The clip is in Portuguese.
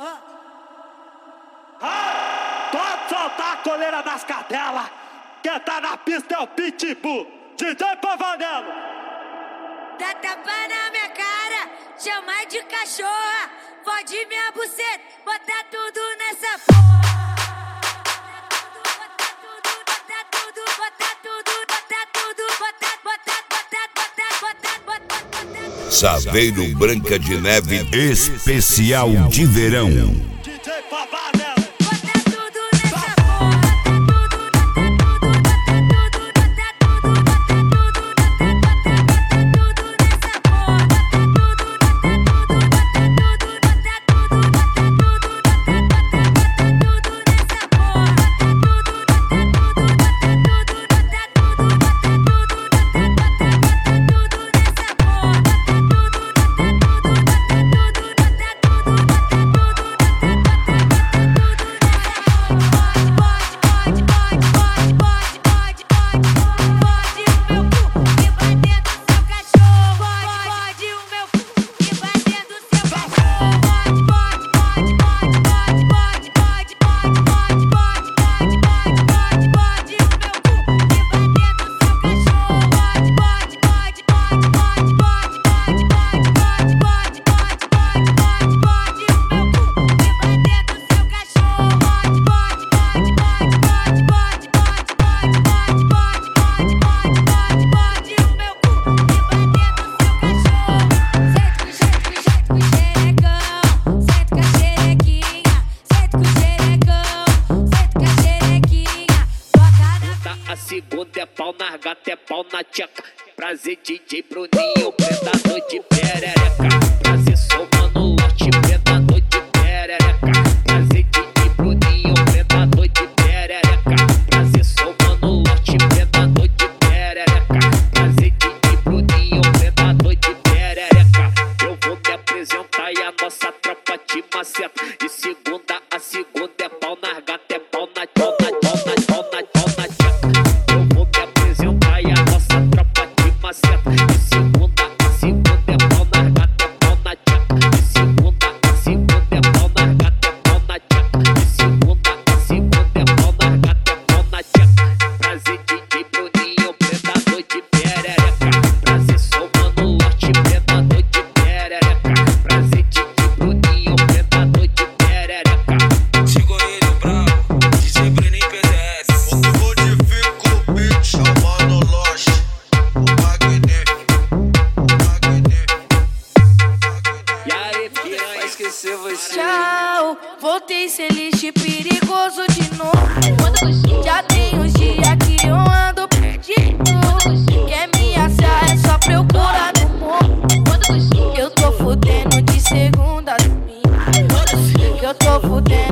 Pode soltar a coleira das cadelas. Quem tá na pista é o Pitbull, DJ Pavanello. Dá tapa na minha cara, chama de cachorra. Fode minha buceta, bota tudo nessa porra. Saveiro Branca de Neve especial de verão. DJ Pavanello. A segunda é pau na gata, é pau na tcheca. Prazer DJ Bruninho, predador de perereca. Prazer sou Mano Lote, predador de perereca. Prazer DJ Bruninho, predador de perereca. Prazer sou Mano Lote, predador de perereca. Prazer DJ Bruninho, predador de perereca. Eu vou me apresentar e a nossa tropa te maceta. De segunda a segunda é pau na gata, é pau na tcheca. Tchau, voltei ser lixo perigoso de novo. Já tem uns dias que eu ando perdido. Quer me achar é só procurar no mundo. Eu tô fudendo de segunda a domingo. Eu tô fudendo.